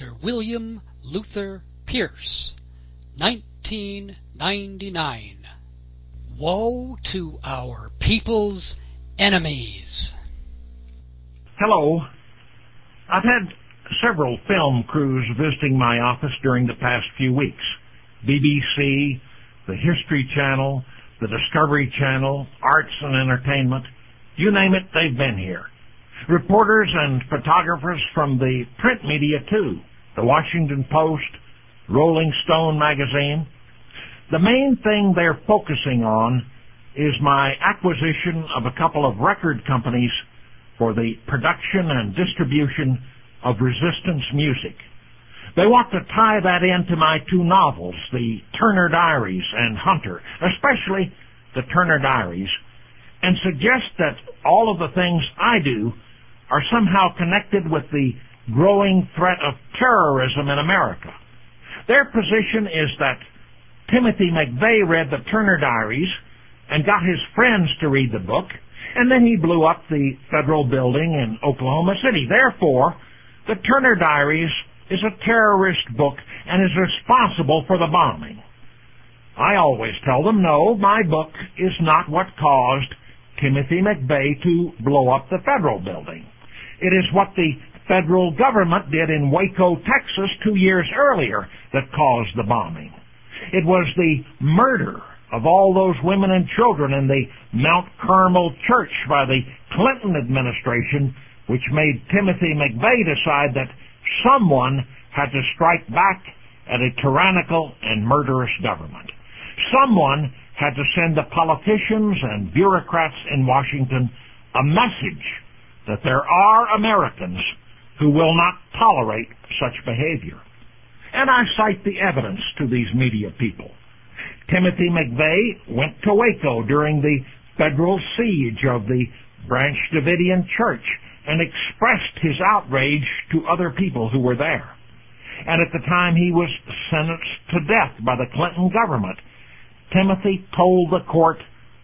Dr. William Luther Pierce, 1999. Woe to our people's enemies. Hello. I've had several film crews visiting my office during the past few weeks. BBC, the History Channel, the Discovery Channel, Arts and Entertainment. You name it, they've been here. Reporters and photographers from the print media, too. The Washington Post, Rolling Stone magazine. The main thing they're focusing on is my acquisition of a couple of record companies for the production and distribution of resistance music. They want to tie that into my two novels, the Turner Diaries and Hunter, especially the Turner Diaries, and suggest that all of the things I do are somehow connected with the growing threat of terrorism in America. Their position is that Timothy McVeigh read the Turner Diaries and got his friends to read the book, and then he blew up the federal building in Oklahoma City. Therefore, the Turner Diaries is a terrorist book and is responsible for the bombing. I always tell them, no, my book is not what caused Timothy McVeigh to blow up the federal building. It is what the federal government did in Waco, Texas 2 years earlier that caused the bombing. It was the murder of all those women and children in the Mount Carmel church by the Clinton administration which made Timothy McVeigh decide that someone had to strike back at a tyrannical and murderous government. Someone had to send the politicians and bureaucrats in Washington a message that there are Americans who will not tolerate such behavior. And I cite the evidence to these media people. Timothy McVeigh went to Waco during the federal siege of the Branch Davidian Church and expressed his outrage to other people who were there. And at the time he was sentenced to death by the Clinton government, Timothy told the court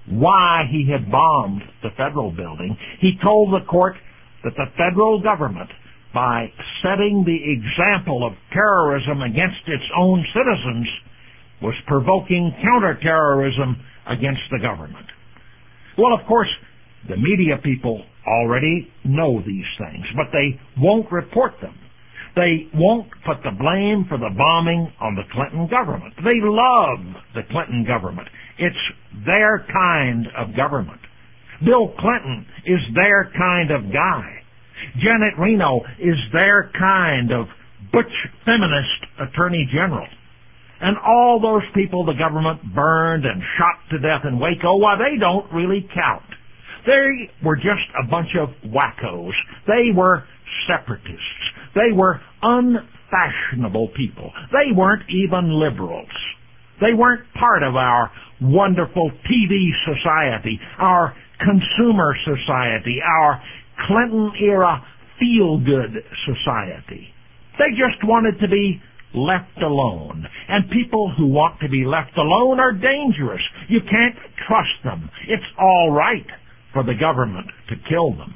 why he had bombed the federal building. He told the court that the federal government, by setting the example of terrorism against its own citizens, was provoking counterterrorism against the government. Well, of course, the media people already know these things, but they won't report them. They won't put the blame for the bombing on the Clinton government. They love the Clinton government. It's their kind of government. Bill Clinton is their kind of guy. Janet Reno is their kind of butch feminist attorney general. And all those people the government burned and shot to death in Waco, why, they don't really count. They were just a bunch of wackos. They were separatists. They were unfashionable people. They weren't even liberals. They weren't part of our wonderful TV society, our consumer society, our Clinton-era feel-good society. They just wanted to be left alone. And people who want to be left alone are dangerous. You can't trust them. It's all right for the government to kill them.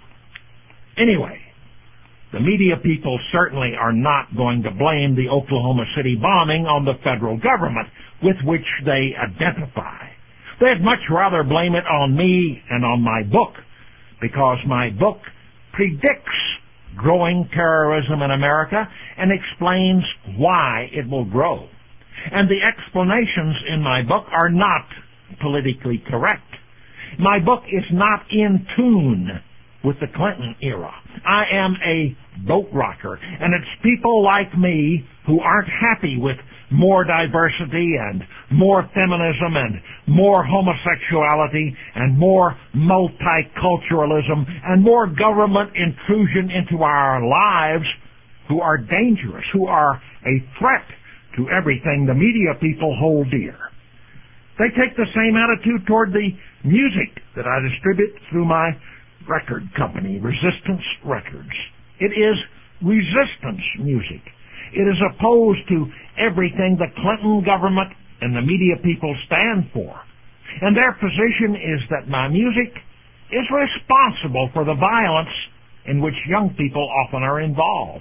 Anyway, the media people certainly are not going to blame the Oklahoma City bombing on the federal government, with which they identify. They'd much rather blame it on me and on my book, because my book predicts growing terrorism in America and explains why it will grow. And the explanations in my book are not politically correct. My book is not in tune with the Clinton era. I am a boat rocker, and it's people like me who aren't happy with more diversity and more feminism and more homosexuality and more multiculturalism and more government intrusion into our lives who are dangerous, who are a threat to everything the media people hold dear. They take the same attitude toward the music that I distribute through my record company, Resistance Records. It is resistance music. It is opposed to everything the Clinton government and the media people stand for. And their position is that my music is responsible for the violence in which young people often are involved.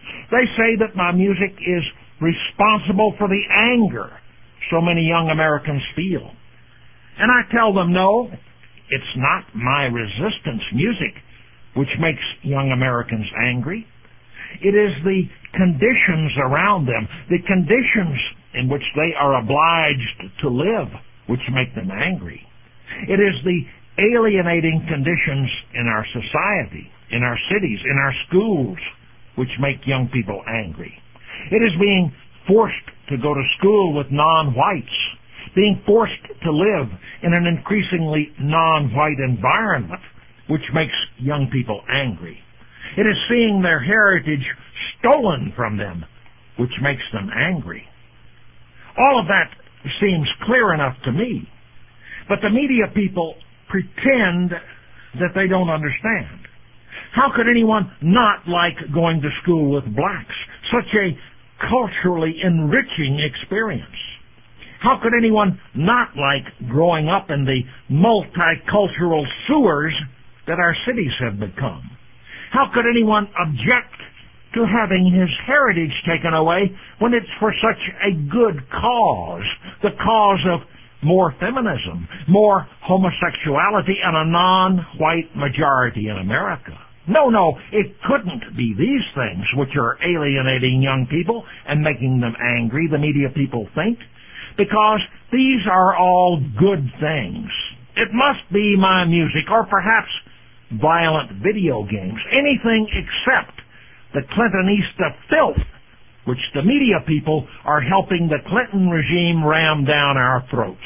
They say that my music is responsible for the anger so many young Americans feel. And I tell them, no, it's not my resistance music which makes young Americans angry. It is the conditions around them, the conditions in which they are obliged to live, which make them angry. It is the alienating conditions in our society, in our cities, in our schools, which make young people angry. It is being forced to go to school with non-whites, being forced to live in an increasingly non-white environment, which makes young people angry. It is seeing their heritage stolen from them, which makes them angry. All of that seems clear enough to me, but the media people pretend that they don't understand. How could anyone not like going to school with blacks? Such a culturally enriching experience. How could anyone not like growing up in the multicultural sewers that our cities have become? How could anyone object to having his heritage taken away when it's for such a good cause, the cause of more feminism, more homosexuality, and a non-white majority in America? No, it couldn't be these things which are alienating young people and making them angry, the media people think, because these are all good things. It must be my music, or perhaps violent video games, anything except the Clintonista filth which the media people are helping the Clinton regime ram down our throats.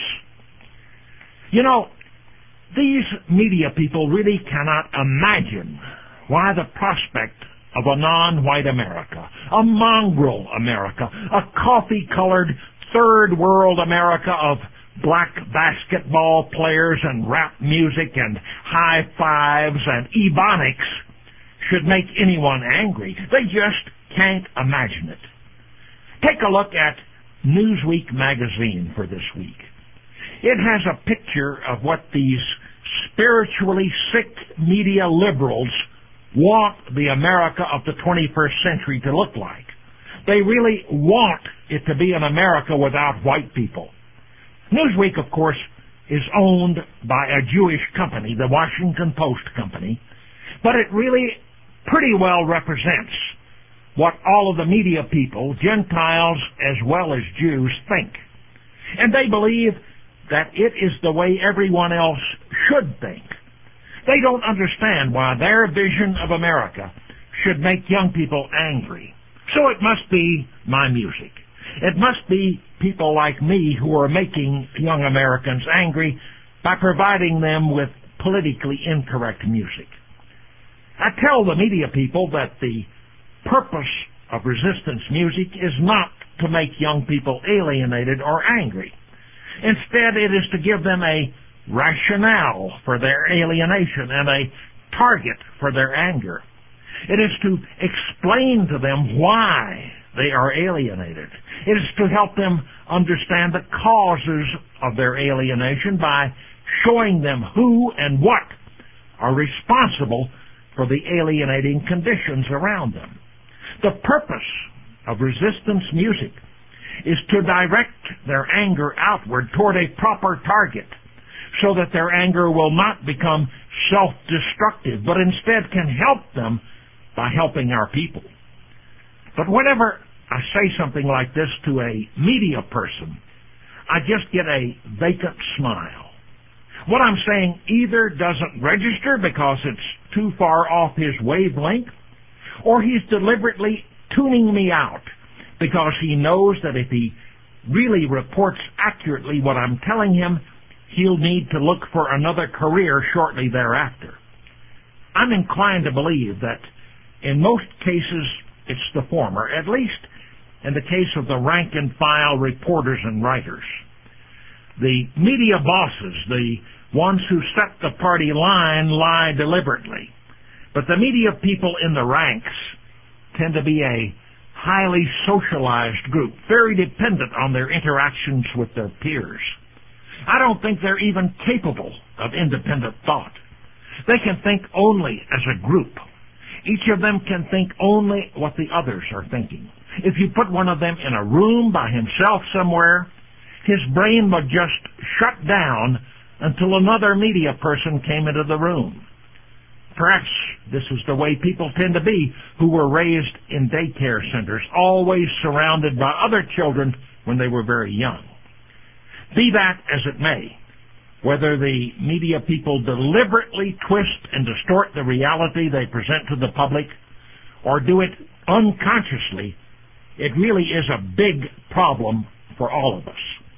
You know, these media people really cannot imagine why the prospect of a non-white America, a mongrel America, a coffee-colored third world America of black basketball players and rap music and high fives and ebonics should make anyone angry. They just can't imagine it. Take a look at Newsweek magazine for this week. It has a picture of what these spiritually sick media liberals want the America of the 21st century to look like. They really want it to be an America without white people. Newsweek, of course, is owned by a Jewish company, the Washington Post Company, but it really pretty well represents what all of the media people, Gentiles as well as Jews, think. And they believe that it is the way everyone else should think. They don't understand why their vision of America should make young people angry. So it must be my music. It must be people like me who are making young Americans angry by providing them with politically incorrect music. I tell the media people that the purpose of resistance music is not to make young people alienated or angry. Instead, it is to give them a rationale for their alienation and a target for their anger. It is to explain to them why they are alienated. It is to help them understand the causes of their alienation by showing them who and what are responsible for the alienating conditions around them. The purpose of resistance music is to direct their anger outward toward a proper target so that their anger will not become self-destructive, but instead can help them by helping our people. But whenever I say something like this to a media person, I just get a vacant smile. What I'm saying either doesn't register because it's too far off his wavelength, or he's deliberately tuning me out because he knows that if he really reports accurately what I'm telling him, he'll need to look for another career shortly thereafter. I'm inclined to believe that in most cases it's the former, at least in the case of the rank-and-file reporters and writers. The media bosses, the ones who set the party line, lie deliberately. But the media people in the ranks tend to be a highly socialized group, very dependent on their interactions with their peers. I don't think they're even capable of independent thought. They can think only as a group. Each of them can think only what the others are thinking. If you put one of them in a room by himself somewhere, his brain would just shut down until another media person came into the room. Perhaps this is the way people tend to be who were raised in daycare centers, always surrounded by other children when they were very young. Be that as it may, whether the media people deliberately twist and distort the reality they present to the public or do it unconsciously, it really is a big problem for all of us.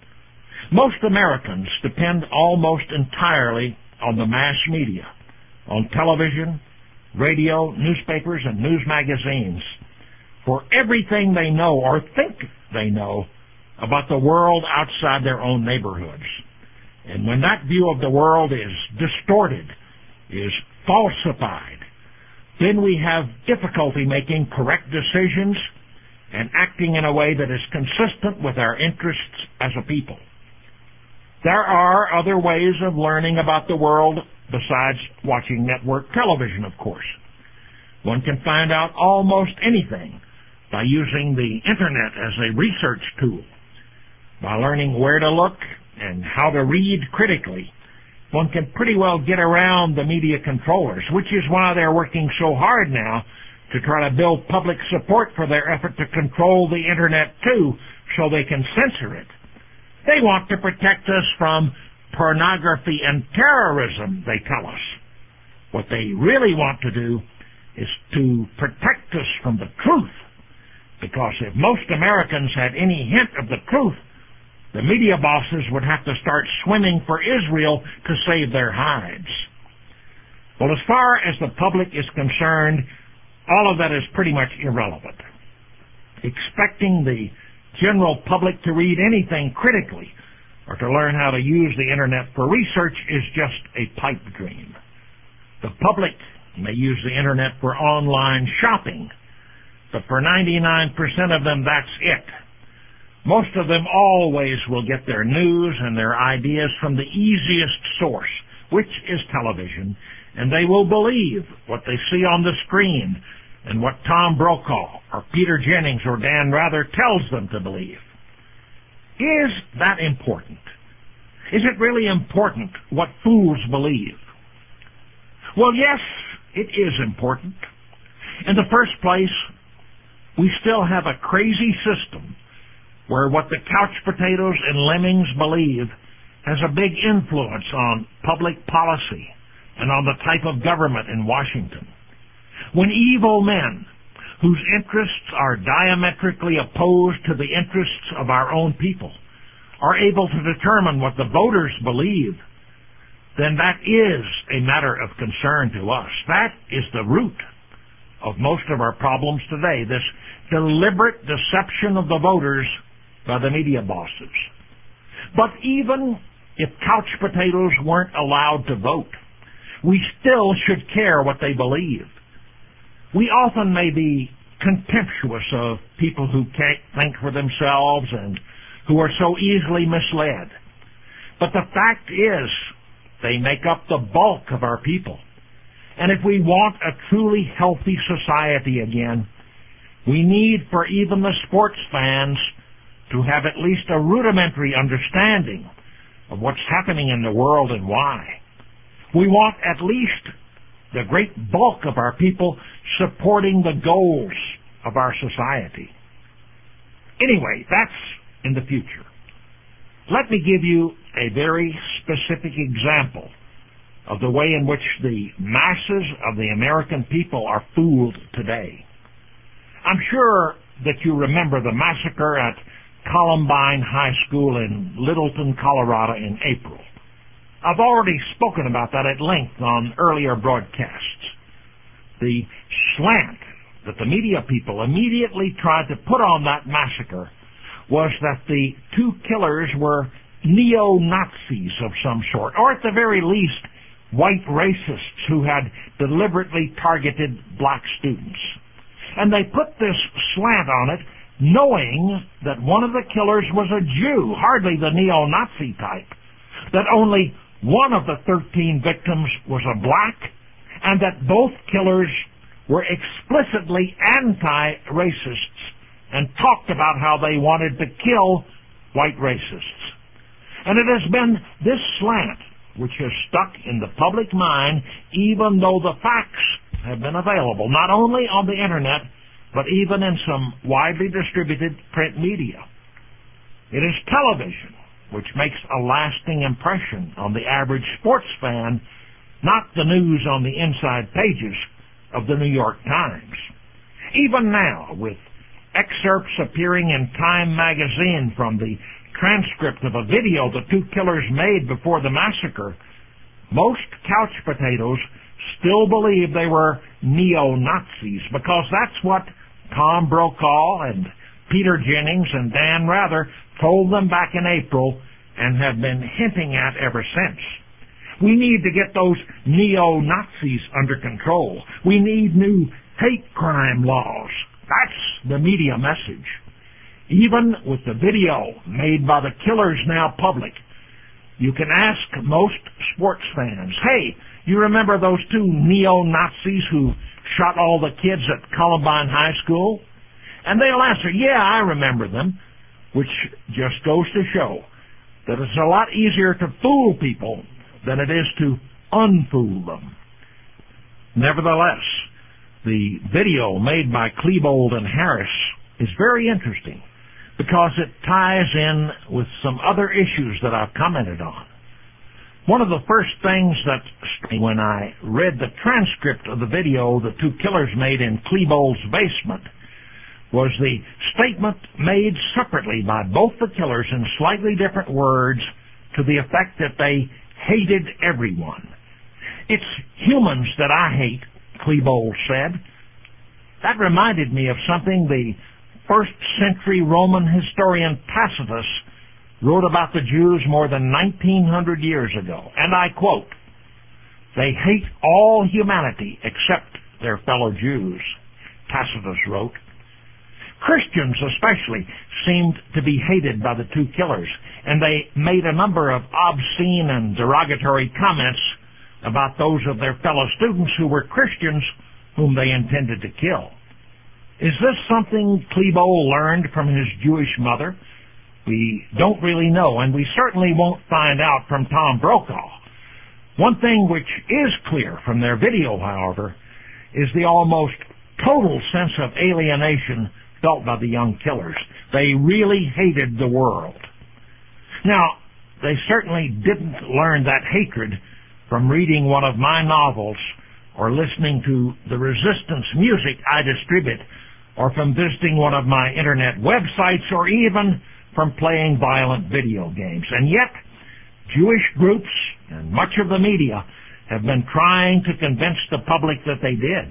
Most Americans depend almost entirely on the mass media, on television, radio, newspapers, and news magazines for everything they know or think they know about the world outside their own neighborhoods. And when that view of the world is distorted, is falsified, then we have difficulty making correct decisions and acting in a way that is consistent with our interests as a people. There are other ways of learning about the world besides watching network television, of course. One can find out almost anything by using the Internet as a research tool. By learning where to look and how to read critically, one can pretty well get around the media controllers, which is why they're working so hard now to try to build public support for their effort to control the Internet too, so they can censor it. They want to protect us from pornography and terrorism, they tell us. What they really want to do is to protect us from the truth, because if most Americans had any hint of the truth, the media bosses would have to start swimming for Israel to save their hides. Well, as far as the public is concerned, all of that is pretty much irrelevant. Expecting the general public to read anything critically or to learn how to use the Internet for research is just a pipe dream. The public may use the Internet for online shopping, but for 99% of them, that's it. Most of them always will get their news and their ideas from the easiest source, which is television, and they will believe what they see on the screen and what Tom Brokaw or Peter Jennings or Dan Rather tells them to believe. Is that important? Is it really important what fools believe? Well, yes, it is important. In the first place, we still have a crazy system where what the couch potatoes and lemmings believe has a big influence on public policy and on the type of government in Washington. When evil men, whose interests are diametrically opposed to the interests of our own people, are able to determine what the voters believe, then that is a matter of concern to us. That is the root of most of our problems today, this deliberate deception of the voters by the media bosses. But even if couch potatoes weren't allowed to vote, we still should care what they believe. We often may be contemptuous of people who can't think for themselves and who are so easily misled. But the fact is, they make up the bulk of our people. And if we want a truly healthy society again, we need for even the sports fans to have at least a rudimentary understanding of what's happening in the world and why. We want at least the great bulk of our people supporting the goals of our society. Anyway, that's in the future. Let me give you a very specific example of the way in which the masses of the American people are fooled today. I'm sure that you remember the massacre at Columbine High School in Littleton, Colorado in April. I've already spoken about that at length on earlier broadcasts. The slant that the media people immediately tried to put on that massacre was that the two killers were neo-Nazis of some sort, or at the very least, white racists who had deliberately targeted black students. And they put this slant on it knowing that one of the killers was a Jew, hardly the neo-Nazi type, that only one of the 13 victims was a black, and that both killers were explicitly anti-racists and talked about how they wanted to kill white racists. And it has been this slant which has stuck in the public mind, even though the facts have been available, not only on the internet, but even in some widely distributed print media. It is television which makes a lasting impression on the average sports fan, not the news on the inside pages of the New York Times. Even now, with excerpts appearing in Time magazine from the transcript of a video the two killers made before the massacre, most couch potatoes still believe they were neo-Nazis, because that's what Tom Brokaw and Peter Jennings and Dan Rather told them back in April and have been hinting at ever since. We need to get those neo-Nazis under control. We need new hate crime laws. That's the media message. Even with the video made by the killers now public, you can ask most sports fans, hey, you remember those two neo-Nazis who shot all the kids at Columbine High School? And they'll answer, yeah, I remember them, which just goes to show that it's a lot easier to fool people than it is to unfool them. Nevertheless, the video made by Klebold and Harris is very interesting because it ties in with some other issues that I've commented on. One of the first things that struck me when I read the transcript of the video the two killers made in Klebold's basement was the statement made separately by both the killers in slightly different words to the effect that they hated everyone. It's humans that I hate, Klebold said. That reminded me of something the first-century Roman historian Tacitus wrote about the Jews more than 1,900 years ago. And I quote, "They hate all humanity except their fellow Jews," Tacitus wrote. Christians especially seemed to be hated by the two killers, and they made a number of obscene and derogatory comments about those of their fellow students who were Christians whom they intended to kill. Is this something Klebold learned from his Jewish mother? We don't really know, and we certainly won't find out from Tom Brokaw. One thing which is clear from their video, however, is the almost total sense of alienation felt by the young killers. They really hated the world. Now, they certainly didn't learn that hatred from reading one of my novels or listening to the resistance music I distribute or from visiting one of my internet websites or even from playing violent video games. And yet, Jewish groups and much of the media have been trying to convince the public that they did.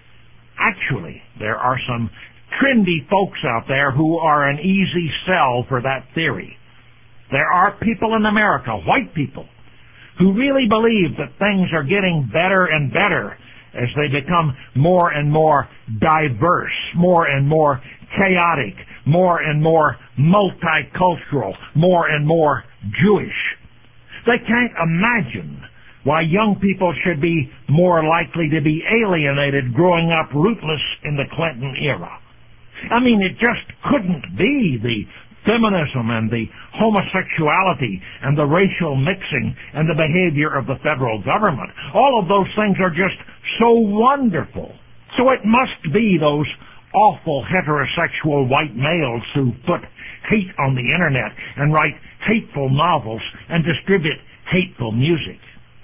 Actually, there are some trendy folks out there who are an easy sell for that theory. There are people in America, white people, who really believe that things are getting better and better as they become more and more diverse, more and more chaotic, more and more multicultural, more and more Jewish. They can't imagine why young people should be more likely to be alienated growing up rootless in the Clinton era. I mean, it just couldn't be the feminism and the homosexuality and the racial mixing and the behavior of the federal government. All of those things are just so wonderful. So it must be those awful heterosexual white males who put hate on the internet and write hateful novels and distribute hateful music.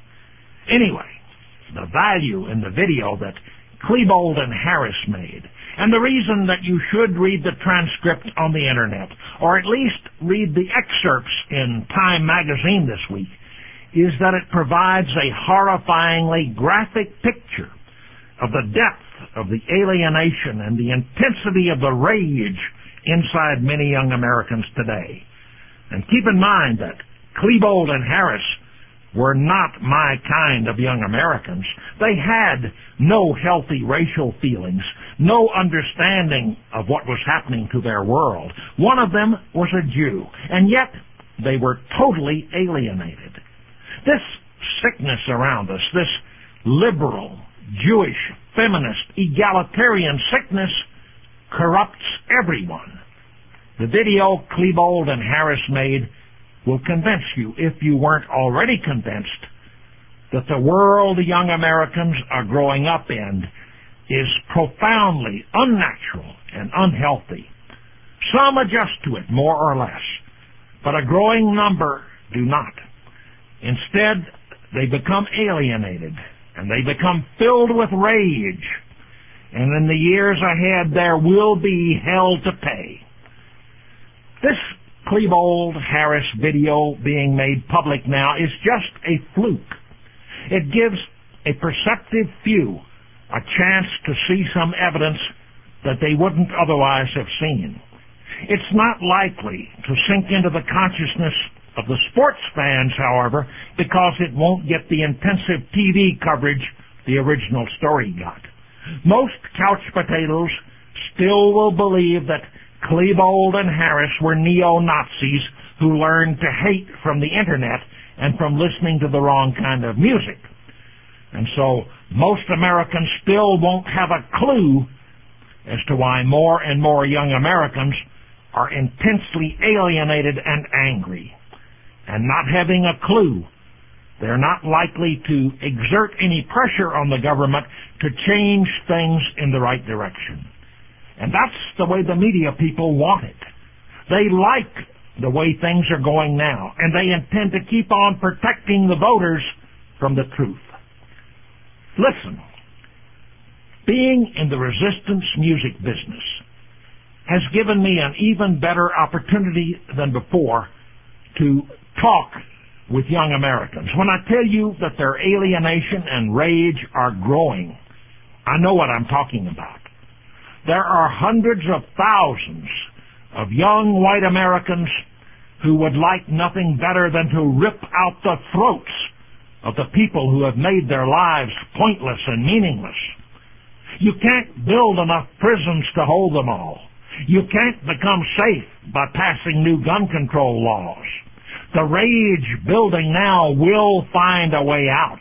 Anyway, the value in the video that Klebold and Harris made, and the reason that you should read the transcript on the internet, or at least read the excerpts in Time magazine this week, is that it provides a horrifyingly graphic picture of the depth of the alienation and the intensity of the rage inside many young Americans today. And keep in mind that Klebold and Harris were not my kind of young Americans. They had no healthy racial feelings, no understanding of what was happening to their world. One of them was a Jew, and yet they were totally alienated. This sickness around us, this liberal, Jewish feminist, egalitarian sickness corrupts everyone. The video Klebold and Harris made will convince you, if you weren't already convinced, that the world young Americans are growing up in is profoundly unnatural and unhealthy. Some adjust to it more or less, but a growing number do not. Instead, they become alienated, and they become filled with rage, and in the years ahead there will be hell to pay. This Klebold-Harris video being made public now is just a fluke. It gives a perceptive few a chance to see some evidence that they wouldn't otherwise have seen. It's not likely to sink into the consciousness of the sports fans, however, because it won't get the intensive TV coverage the original story got. Most couch potatoes still will believe that Klebold and Harris were neo-Nazis who learned to hate from the internet and from listening to the wrong kind of music. And so most Americans still won't have a clue as to why more and more young Americans are intensely alienated and angry. And not having a clue, they're not likely to exert any pressure on the government to change things in the right direction. And that's the way the media people want it. They like the way things are going now, and they intend to keep on protecting the voters from the truth. Listen, being in the resistance music business has given me an even better opportunity than before to talk with young Americans. When I tell you that their alienation and rage are growing, I know what I'm talking about. There are hundreds of thousands of young white Americans who would like nothing better than to rip out the throats of the people who have made their lives pointless and meaningless. You can't build enough prisons to hold them all. You can't become safe by passing new gun control laws. The rage building now will find a way out.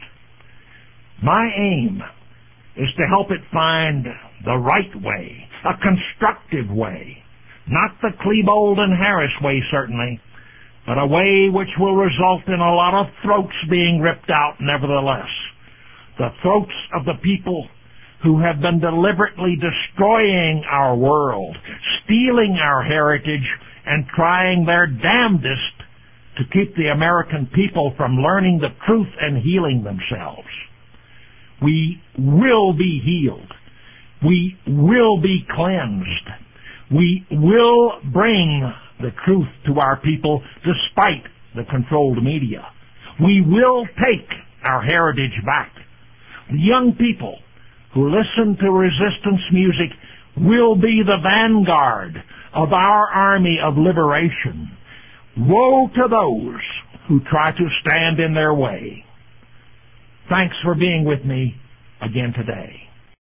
My aim is to help it find the right way, a constructive way. Not the Klebold and Harris way, certainly, but a way which will result in a lot of throats being ripped out nevertheless. The throats of the people who have been deliberately destroying our world, stealing our heritage, and trying their damnedest to keep the American people from learning the truth and healing themselves. We will be healed. We will be cleansed. We will bring the truth to our people despite the controlled media. We will take our heritage back. The young people who listen to resistance music will be the vanguard of our army of liberation. Woe to those who try to stand in their way. Thanks for being with me again today.